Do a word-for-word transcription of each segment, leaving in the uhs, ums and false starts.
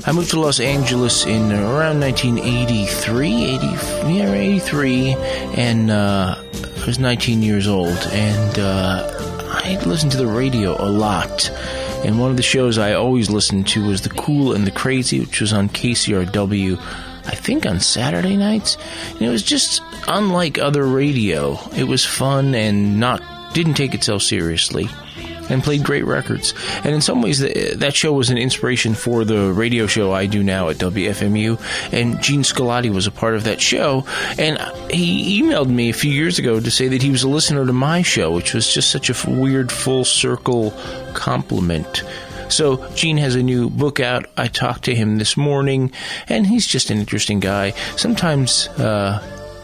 I moved to Los Angeles in around nineteen eighty-three, eighty, yeah, eighty-three, and uh, I was nineteen years old, and uh, I listened to the radio a lot. And one of the shows I always listened to was The Cool and the Crazy, which was on K C R W, I think on Saturday nights. And it was just unlike other radio. It was fun and not didn't take itself seriously, and played great records. And in some ways, the, that show was an inspiration for the radio show I do now at W F M U. And Gene Scolati was a part of that show. And he emailed me a few years ago to say that he was a listener to my show, which was just such a weird full circle compliment. So Gene has a new book out. I talked to him this morning, and he's just an interesting guy. Sometimes uh,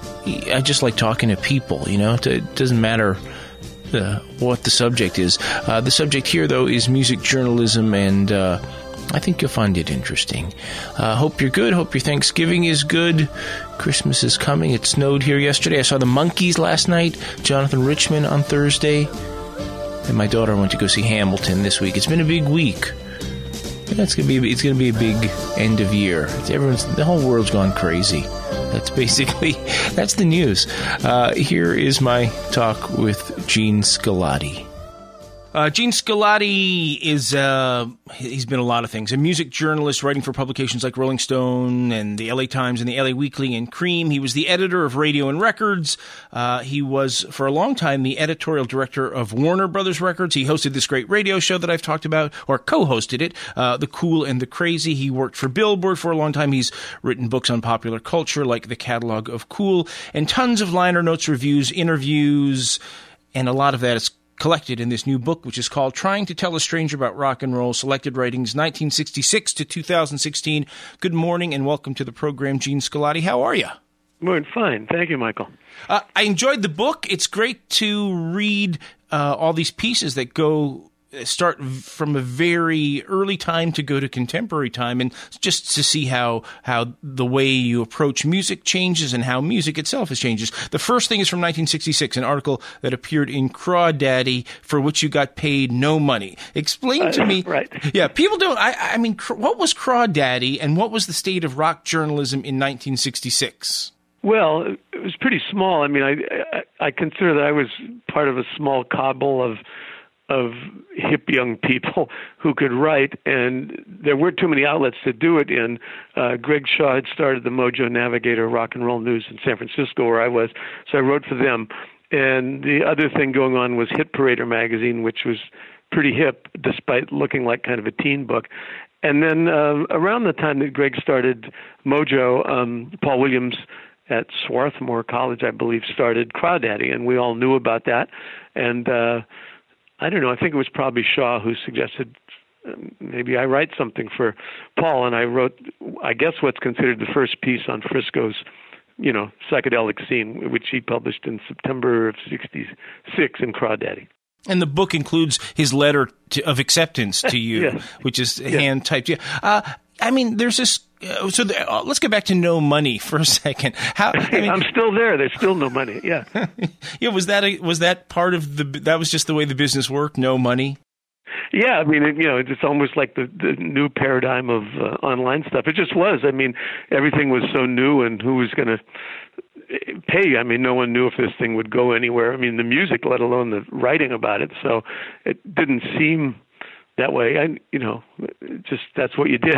I just like talking to people, you know. It doesn't matter Uh, what the subject is. Uh, the subject here, though, is music journalism, and uh, I think you'll find it interesting. Uh, hope you're good. Hope your Thanksgiving is good. Christmas is coming. It snowed here yesterday. I saw the Monkees last night, Jonathan Richman on Thursday, and my daughter went to go see Hamilton this week. It's been a big week. It's gonna be. It's gonna be a big end of year. It's everyone's. The whole world's gone crazy. That's basically, that's the news. Uh, here is my talk with Gene Scolati. Uh, Gene Scolati is, uh, he's been a lot of things. A music journalist writing for publications like Rolling Stone and the L A Times and the L A Weekly and Cream. He was the editor of Radio and Records. Uh, he was, for a long time, the editorial director of Warner Brothers Records. He hosted this great radio show that I've talked about, or co-hosted it, uh, The Cool and the Crazy. He worked for Billboard for a long time. He's written books on popular culture, like The Catalog of Cool, and tons of liner notes, reviews, interviews, and a lot of that is collected in this new book, which is called Trying to Tell a Stranger About Rock and Roll, Selected Writings nineteen sixty-six to two thousand sixteen. Good morning and welcome to the program, Gene Scolati. How are you? Morning, fine. Thank you, Michael. Uh, I enjoyed the book. It's great to read uh, all these pieces that go start from a very early time to go to contemporary time, and just to see how how the way you approach music changes and how music itself has changes. The first thing is from nineteen sixty-six, an article that appeared in Crawdaddy, for which you got paid no money. Explain to uh, me. Right. Yeah, people don't. I, I mean, what was Crawdaddy, and what was the state of rock journalism in nineteen sixty-six? Well, it was pretty small. I mean, I, I I consider that I was part of a small cabal of of hip young people who could write, and there weren't too many outlets to do it in. Uh, Greg Shaw had started the Mojo Navigator Rock and Roll News in San Francisco, where I was, so I wrote for them. And the other thing going on was Hit Parader magazine, which was pretty hip, despite looking like kind of a teen book. And then uh, around the time that Greg started Mojo, um, Paul Williams at Swarthmore College, I believe, started Crawdaddy, and we all knew about that. And uh, I don't know, I think it was probably Shaw who suggested um, maybe I write something for Paul, and I wrote, I guess, what's considered the first piece on Frisco's, you know, psychedelic scene, which he published in September of sixty-six in Crawdaddy. And the book includes his letter to, of acceptance to you, yes. which is yes. hand-typed. Yeah. Uh, I mean, there's this. Uh, so the, uh, let's get back to no money for a second. How? I mean, I'm still there. There's still no money. Yeah. yeah. Was that a, was that part of the? That was just the way the business worked. No money. Yeah, I mean, it, you know, it's almost like the, the new paradigm of uh, online stuff. It just was. I mean, everything was so new, and who was going to pay? I mean, no one knew if this thing would go anywhere. I mean, the music, let alone the writing about it. So it didn't seem that way. I, you know, just that's what you did.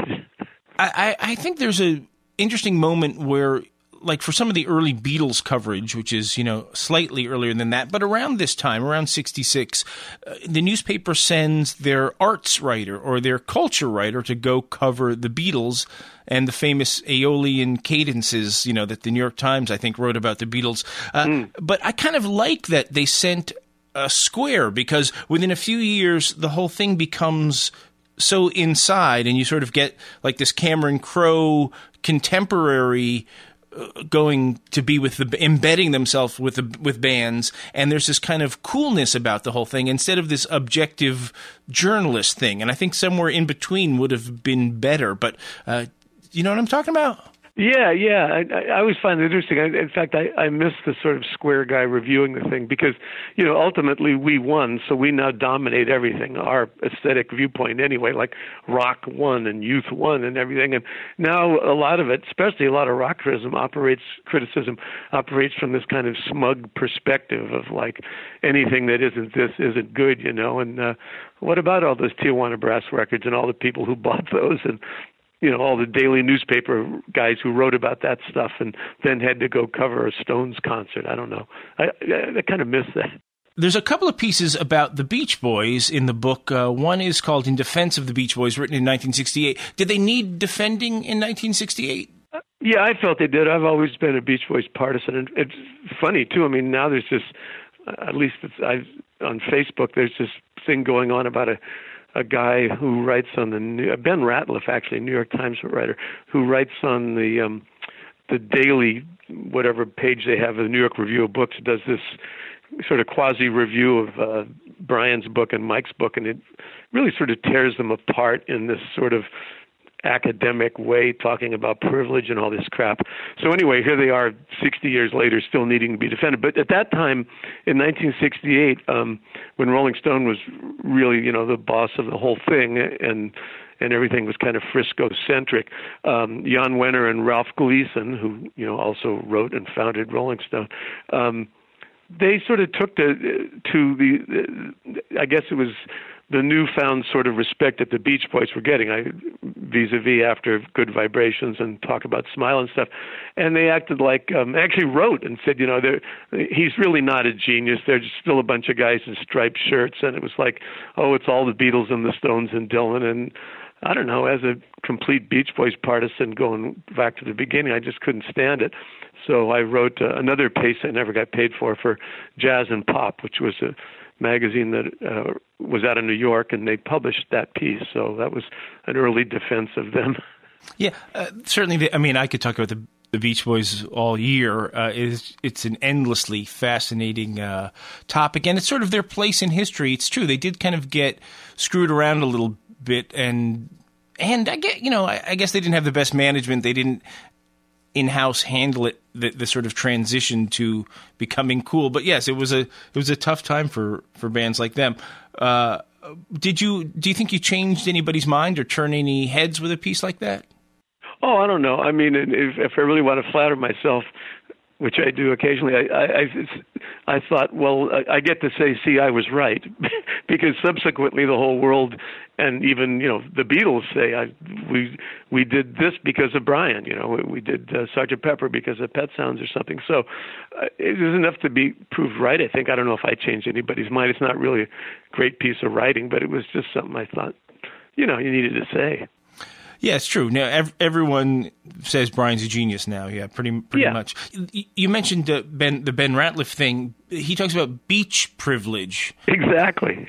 I, I think there's a interesting moment where, like for some of the early Beatles coverage, which is, you know, slightly earlier than that, but around this time, around sixty-six, uh, the newspaper sends their arts writer or their culture writer to go cover the Beatles and the famous Aeolian cadences, you know, that the New York Times, I think, wrote about the Beatles. Uh, mm. But I kind of like that they sent a square, because within a few years, the whole thing becomes so inside, and you sort of get like this Cameron Crowe contemporary uh, going to be with the embedding themselves with the, with bands, and there's this kind of coolness about the whole thing instead of this objective journalist thing. And I think somewhere in between would have been better. But uh, you know what I'm talking about? Yeah, yeah. I, I I always find it interesting. I, in fact, I, I miss the sort of square guy reviewing the thing because, you know, ultimately we won, so we now dominate everything, our aesthetic viewpoint anyway, like rock won and youth won and everything. And now a lot of it, especially a lot of rock criticism, operates criticism operates from this kind of smug perspective of like anything that isn't this isn't good, you know. And uh, what about all those Tijuana Brass records and all the people who bought those and you know, all the daily newspaper guys who wrote about that stuff and then had to go cover a Stones concert. I don't know. I, I, I kind of miss that. There's a couple of pieces about the Beach Boys in the book. Uh, one is called In Defense of the Beach Boys, written in nineteen sixty-eight. Did they need defending in nineteen sixty-eight? Uh, yeah, I felt they did. I've always been a Beach Boys partisan. And it's funny, too. I mean, now there's this, uh, at least it's, I've, on Facebook, there's this thing going on about a a guy who writes on the New, Ben Ratliff, actually, New York Times writer, who writes on the um, the daily whatever page they have of the New York Review of Books, does this sort of quasi review of uh, Brian's book and Mike's book, and it really sort of tears them apart in this sort of academic way, talking about privilege and all this crap. So anyway, here they are sixty years later still needing to be defended. But at that time, in nineteen sixty-eight, um, when Rolling Stone was really, you know, the boss of the whole thing and and everything was kind of Frisco-centric, um, Jan Wenner and Ralph Gleason, who, you know, also wrote and founded Rolling Stone, um, they sort of took to, to the, I guess it was the newfound sort of respect that the Beach Boys were getting, I, vis-a-vis after Good Vibrations and Talk About Smile and stuff. And they acted like, um, actually wrote and said, you know, he's really not a genius. They're just still a bunch of guys in striped shirts. And it was like, oh, it's all the Beatles and the Stones and Dylan. And I don't know, as a complete Beach Boys partisan going back to the beginning, I just couldn't stand it. So I wrote uh, another piece I never got paid for, for Jazz and Pop, which was a magazine that uh, was out of New York, and they published that piece. So that was an early defense of them. Yeah, uh, certainly. The, I mean, I could talk about the, the Beach Boys all year. Uh, it's, it's an endlessly fascinating uh, topic, and it's sort of their place in history. It's true. They did kind of get screwed around a little bit, and and I get, you know, I, I guess they didn't have the best management. They didn't in-house handle it, the, the sort of transition to becoming cool. But yes, it was a it was a tough time for, for bands like them. Uh, did you do you think you changed anybody's mind or turn any heads with a piece like that? Oh, I don't know. I mean, if, if I really want to flatter myself, which I do occasionally, I I, I, I thought, well, I, I get to say, see, I was right, because subsequently the whole world and even, you know, the Beatles say I, we we did this because of Brian, you know, we, we did uh, Sergeant Pepper because of Pet Sounds or something. So uh, it was enough to be proved right, I think. I don't know if I changed anybody's mind. It's not really a great piece of writing, but it was just something I thought, you know, you needed to say. Yeah, it's true. Now ev- everyone says Brian's a genius now. Yeah, pretty pretty yeah. much. You mentioned uh, Ben the Ben Ratliff thing. He talks about beach privilege. Exactly.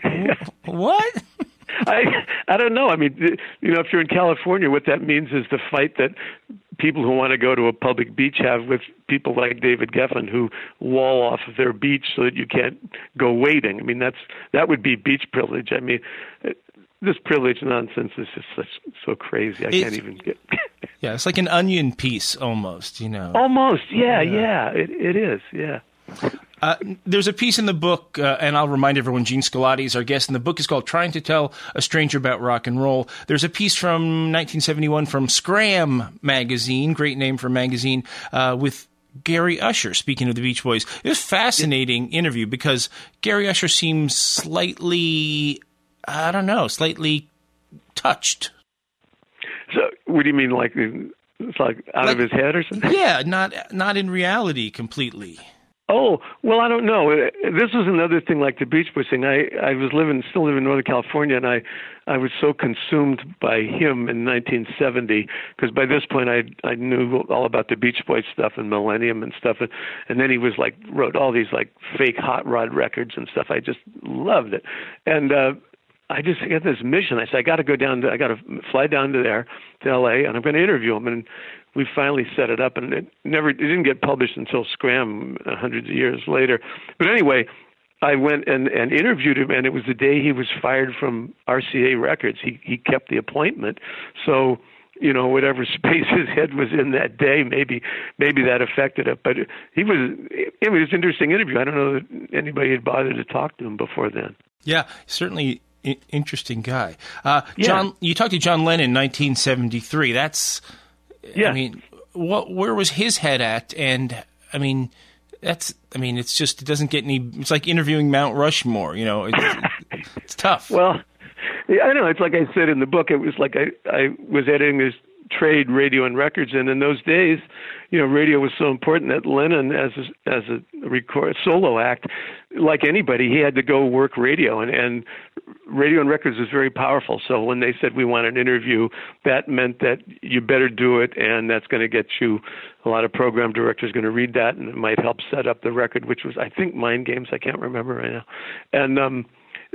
What? I I don't know. I mean, you know, if you're in California, what that means is the fight that people who want to go to a public beach have with people like David Geffen who wall off of their beach so that you can't go wading. I mean, that's that would be beach privilege. I mean. It, This privilege nonsense is just such, so crazy. I it's, can't even get. Yeah, it's like an onion piece almost, you know. Almost, yeah, yeah. yeah it, it is, yeah. Uh, there's a piece in the book, uh, and I'll remind everyone, Gene Scolati is our guest, and the book is called Trying to Tell a Stranger About Rock and Roll. There's a piece from nineteen seventy-one from Scram magazine, great name for a magazine, uh, with Gary Usher, speaking of the Beach Boys. It was a fascinating interview because Gary Usher seems slightly... I don't know, slightly touched. So, what do you mean, like it's like out like, of his head or something? Yeah, not not in reality completely. Oh, well, I don't know. This was another thing like the Beach Boys thing. I, I was living, still living in Northern California, and I, I was so consumed by him in nineteen seventy, because by this point I I knew all about the Beach Boys stuff and Millennium and stuff, and, and then he was like, wrote all these like fake hot rod records and stuff. I just loved it. And, uh, I just got this mission. I said, I got to go down to, I got to fly down to there, to L A, and I'm going to interview him. And we finally set it up, and it never, it didn't get published until Scram uh, hundreds of years later. But anyway, I went and, and interviewed him, and it was the day he was fired from R C A Records. He he kept the appointment. So you know, whatever space his head was in that day, maybe maybe that affected it. But he was it was an interesting interview. I don't know that anybody had bothered to talk to him before then. Yeah, certainly I- interesting guy. Uh, yeah. John, you talked to John Lennon in nineteen seventy-three. That's, yeah. I mean, what? Where was his head at? And I mean, that's, I mean, it's just, it doesn't get any, it's like interviewing Mount Rushmore, you know, it's, it's tough. Well, I don't know. It's like I said in the book, it was like I, I was editing this trade radio and records, and in those days, you know, radio was so important that Lennon, as a, as a record solo act, like anybody, he had to go work radio, and, and radio and records was very powerful. So when they said we want an interview, that meant that you better do it, and that's going to get you a lot of program directors going to read that, and it might help set up the record, which was, I think, Mind Games. I can't remember right now. And um,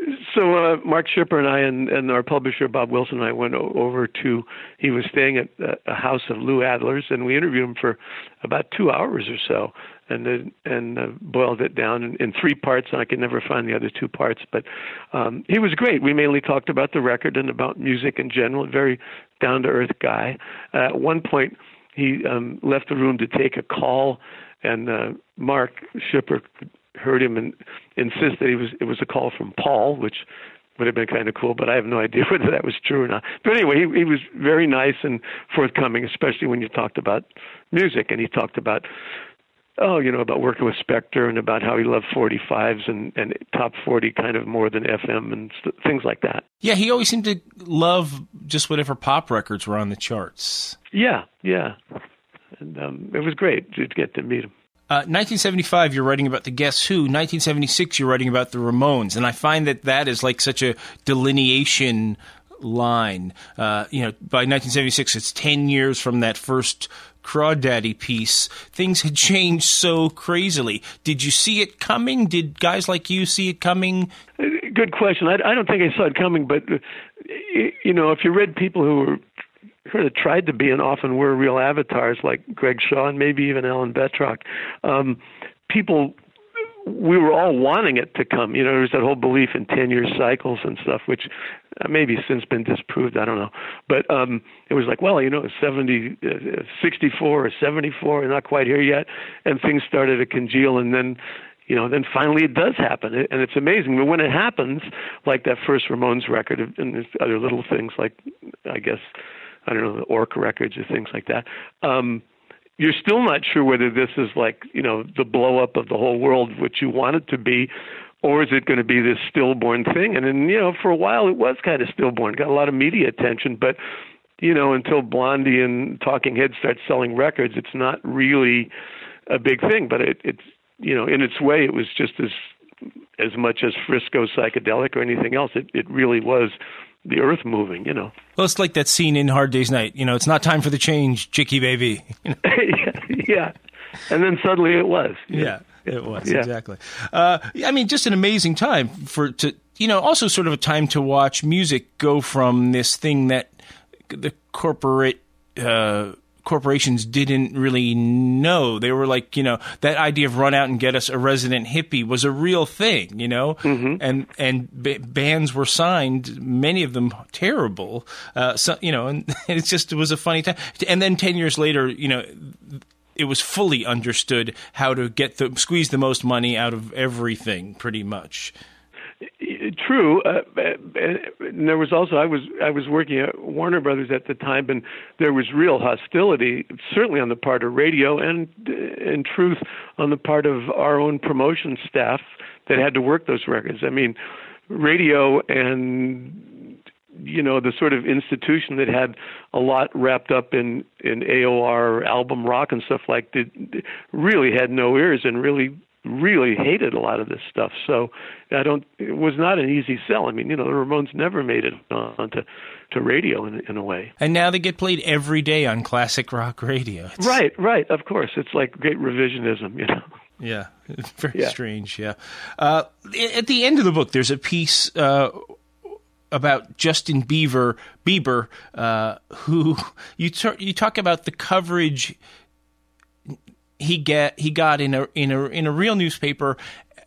so uh, Mark Schipper and I and, and our publisher, Bob Wilson, and I went o- over to, he was staying at a house of Lou Adler's, and we interviewed him for about two hours or so, and uh, and uh, boiled it down in, in three parts, and I could never find the other two parts. But um, he was great. We mainly talked about the record and about music in general, a very down-to-earth guy. Uh, at one point, he um, left the room to take a call, and uh, Mark Schipper heard him and insist that he was it was a call from Paul, which would have been kind of cool, but I have no idea whether that was true or not. But anyway, he, he was very nice and forthcoming, especially when you talked about music, and he talked about, oh, you know, about working with Spector and about how he loved forty-fives and, and top forty kind of more than F M and st- things like that. Yeah, he always seemed to love just whatever pop records were on the charts. Yeah, yeah. And um, it was great to get to meet him. Uh, nineteen seventy-five, you're writing about the Guess Who. nineteen seventy-six, you're writing about the Ramones. And I find that that is like such a delineation line. Uh, you know, by nineteen seventy-six, it's ten years from that first Crawdaddy piece. Things had changed so crazily. Did you see it coming? Did guys like you see it coming? Good question. I, I don't think I saw it coming, but, you know, if you read people who were sort of tried to be and often were real avatars like Greg Shaw and maybe even Alan Betrock, um, people, we were all wanting it to come. You know, there's that whole belief in ten-year cycles and stuff, which maybe since been disproved, I don't know. But um, it was like, well, you know, seventy, uh, sixty-four or seventy-four, we're not quite here yet, and things started to congeal, and then, you know, then finally it does happen, and it's amazing. But when it happens, like that first Ramones record, and there's other little things like, I guess, I don't know, the Orc records or things like that, um, you're still not sure whether this is like, you know, the blow up of the whole world, which you want it to be, or is it going to be this stillborn thing? And then, you know, for a while it was kind of stillborn, got a lot of media attention, but, you know, until Blondie and Talking Heads start selling records, it's not really a big thing. But it, it's, you know, in its way, it was just as as much as Frisco Psychedelic or anything else. It it really was the earth moving, you know. Well, it's like that scene in Hard Day's Night. You know, it's not time for the change, Chicky baby. You know? yeah, yeah. And then suddenly it was. Yeah, know? It was, yeah. exactly. Uh, I mean, just an amazing time for, to, you know, also sort of a time to watch music go from this thing that the corporate, uh, corporations didn't really know. They were like, you know, that idea of run out and get us a resident hippie was a real thing, you know, mm-hmm. and and b- bands were signed, many of them terrible, uh, so, you know, and it just it was a funny time. And then ten years later, you know, it was fully understood how to get the squeeze the most money out of everything, pretty much. True. Uh, and there was also, I was I was working at Warner Brothers at the time, and there was real hostility, certainly on the part of radio, and in truth, on the part of our own promotion staff that had to work those records. I mean, radio and, you know, the sort of institution that had a lot wrapped up in, in A O R, album rock and stuff like that, really had no ears and really really hated a lot of this stuff. So I don't, it was not an easy sell. I mean, you know, the Ramones never made it onto to radio in, in a way. And now they get played every day on classic rock radio. It's... Right, right. Of course. It's like great revisionism, you know. Yeah. It's very yeah. strange. Yeah. Uh, at the end of the book, there's a piece, uh, about Justin Bieber, Bieber, uh, who you t- you talk about the coverage he get he got in a in a in a real newspaper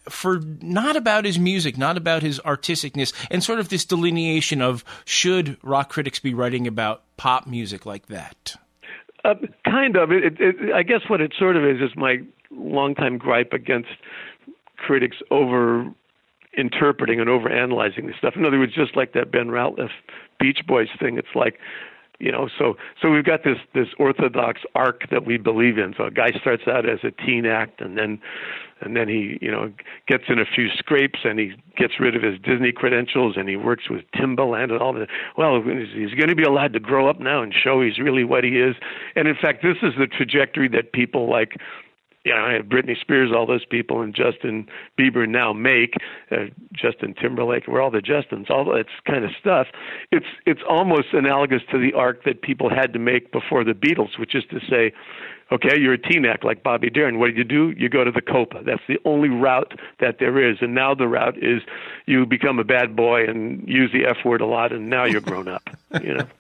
for not about his music, not about his artisticness, and sort of this delineation of should rock critics be writing about pop music like that? Uh, kind of. It, it, I guess what it sort of is is my longtime gripe against critics over interpreting and over analyzing this stuff. In other words, just like that Ben Ratliff Beach Boys thing, it's like, you know, so so we've got this this orthodox arc that we believe in. So a guy starts out as a teen act, and then and then he, you know, gets in a few scrapes, and he gets rid of his Disney credentials, and he works with Timbaland and all that. Well, he's going to be allowed to grow up now and show he's really what he is. And in fact, this is the trajectory that people like, you know, I have Britney Spears, all those people, and Justin Bieber now make, uh, Justin Timberlake, we're all the Justins, all that kind of stuff. It's it's almost analogous to the arc that people had to make before the Beatles, which is to say, okay, you're a teen act like Bobby Darin. What do you do? You go to the Copa. That's the only route that there is. And now the route is you become a bad boy and use the F word a lot, and now you're grown up, you know.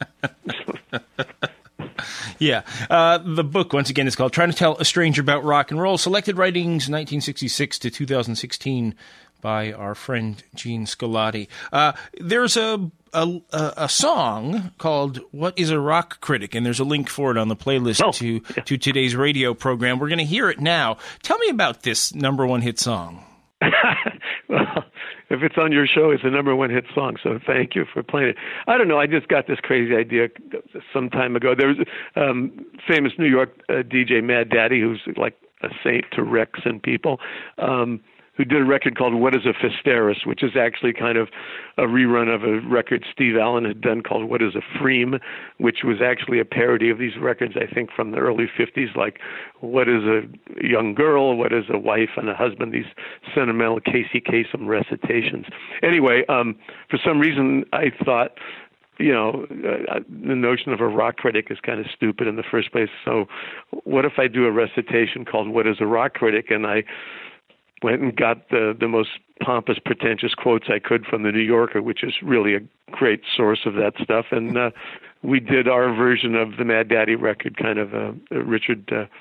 Yeah. Uh, the book, once again, is called Trying to Tell a Stranger About Rock and Roll, Selected Writings nineteen sixty-six to two thousand sixteen by our friend Gene Scolati. Uh, there's a, a a song called What is a Rock Critic? And there's a link for it on the playlist oh, to, yeah. to today's radio program. We're going to hear it now. Tell me about this number one hit song. Well, if it's on your show, it's a number one hit song, so thank you for playing it. I don't know, I just got this crazy idea some time ago. There was a um, famous New York uh, D J, Mad Daddy, who's like a saint to Rex and people, um, who did a record called What is a Fisteris, which is actually kind of a rerun of a record Steve Allen had done called What is a Freem, which was actually a parody of these records, I think, from the early fifties, like What is a Young Girl, What is a Wife and a Husband, these sentimental Casey Kasem recitations. Anyway, um, for some reason, I thought, you know, uh, the notion of a rock critic is kind of stupid in the first place. So what if I do a recitation called What is a Rock Critic? And I went and got the the most pompous, pretentious quotes I could from the New Yorker, which is really a great source of that stuff. And uh, we did our version of the Mad Daddy record, kind of uh, Richard uh,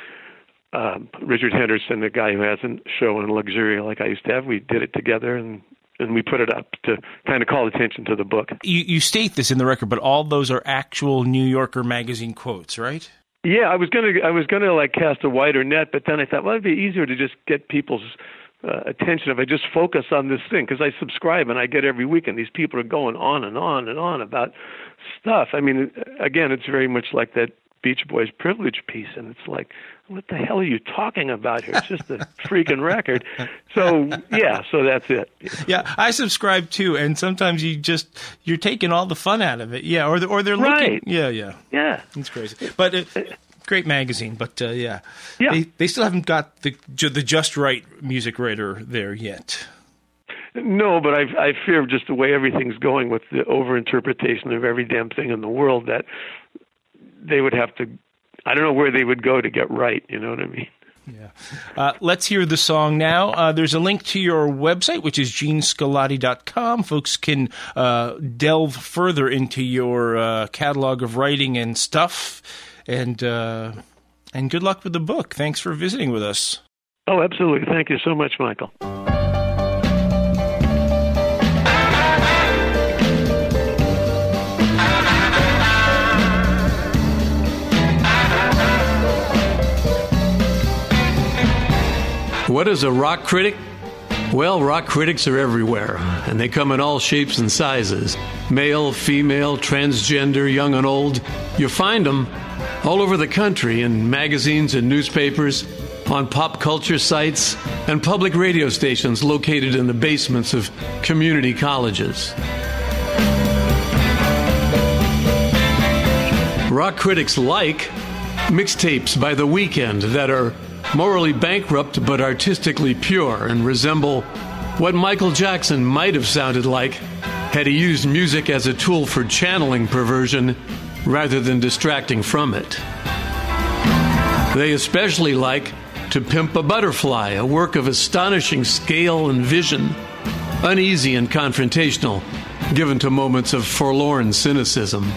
uh, Richard Henderson, the guy who has a show in Luxuria like I used to have. We did it together, and and we put it up to kind of call attention to the book. You, you state this in the record, but all those are actual New Yorker magazine quotes, right? Yeah, I was gonna, I was gonna like cast a wider net, but then I thought, well, it'd be easier to just get people's uh, attention if I just focus on this thing, because I subscribe and I get every week, and these people are going on and on and on about stuff. I mean, again, it's very much like that Beach Boys Privilege piece, and it's like, what the hell are you talking about here? It's just a freaking record. So yeah, so that's it. Yeah, I subscribe too, and sometimes you just you're taking all the fun out of it. Yeah, or or they're right. looking. Yeah, yeah, yeah. It's crazy, but uh, great magazine. But uh, yeah, yeah, they they still haven't got the the just right music writer there yet. No, but I I fear just the way everything's going with the overinterpretation of every damn thing in the world that they would have to, I don't know where they would go to get right, you know what I mean? Yeah. Uh, let's hear the song now. Uh, there's a link to your website, which is gene scolati dot com. Folks can uh, delve further into your uh, catalog of writing and stuff. And, uh, and good luck with the book. Thanks for visiting with us. Oh, absolutely. Thank you so much, Michael. What is a rock critic? Well, rock critics are everywhere, and they come in all shapes and sizes. Male, female, transgender, young and old. You find them all over the country in magazines and newspapers, on pop culture sites, and public radio stations located in the basements of community colleges. Rock critics like mixtapes by The Weeknd that are morally bankrupt but artistically pure and resemble what Michael Jackson might have sounded like had he used music as a tool for channeling perversion rather than distracting from it. They especially like To Pimp a Butterfly, a work of astonishing scale and vision, uneasy and confrontational, given to moments of forlorn cynicism.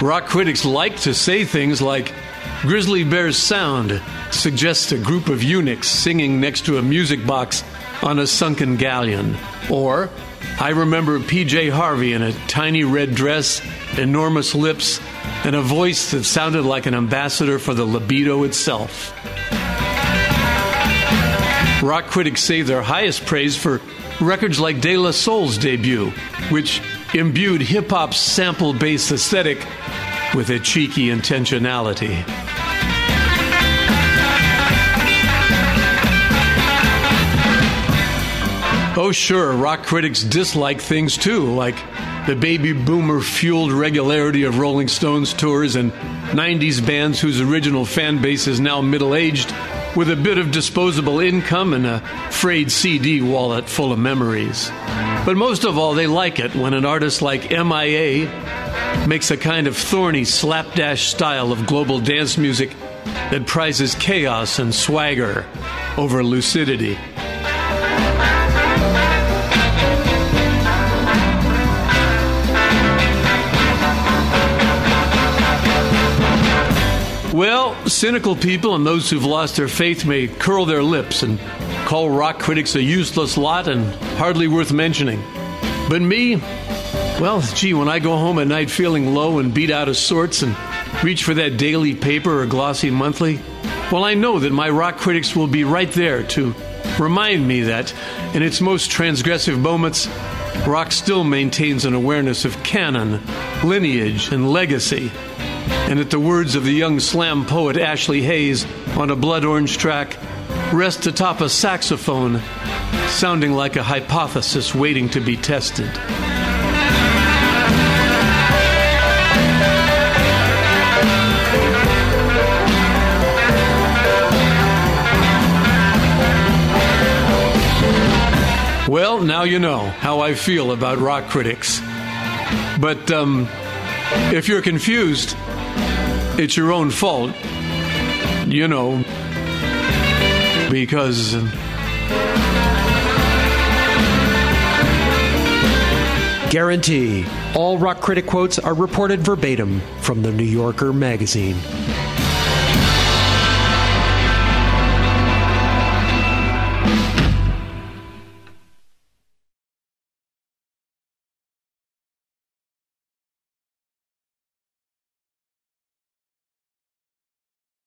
Rock critics like to say things like, Grizzly Bear's sound suggests a group of eunuchs singing next to a music box on a sunken galleon. Or, I remember P J Harvey in a tiny red dress, enormous lips, and a voice that sounded like an ambassador for the libido itself. Rock critics say their highest praise for records like De La Soul's debut, which imbued hip-hop's sample-based aesthetic with a cheeky intentionality. Oh, sure, rock critics dislike things too, like the baby boomer-fueled regularity of Rolling Stones tours and nineties bands whose original fan base is now middle-aged with a bit of disposable income and a frayed C D wallet full of memories. But most of all, they like it when an artist like M I A makes a kind of thorny slapdash style of global dance music that prizes chaos and swagger over lucidity. Well, cynical people and those who've lost their faith may curl their lips and call rock critics a useless lot and hardly worth mentioning. But me, well, gee, when I go home at night feeling low and beat out of sorts and reach for that daily paper or glossy monthly, well, I know that my rock critics will be right there to remind me that, in its most transgressive moments, rock still maintains an awareness of canon, lineage, and legacy. And that the words of the young slam poet Ashley Hayes on a Blood Orange track rest atop a saxophone, sounding like a hypothesis waiting to be tested. Well, now you know how I feel about rock critics. But um, if you're confused, it's your own fault, you know, because... Guarantee. All rock critic quotes are reported verbatim from the New Yorker magazine.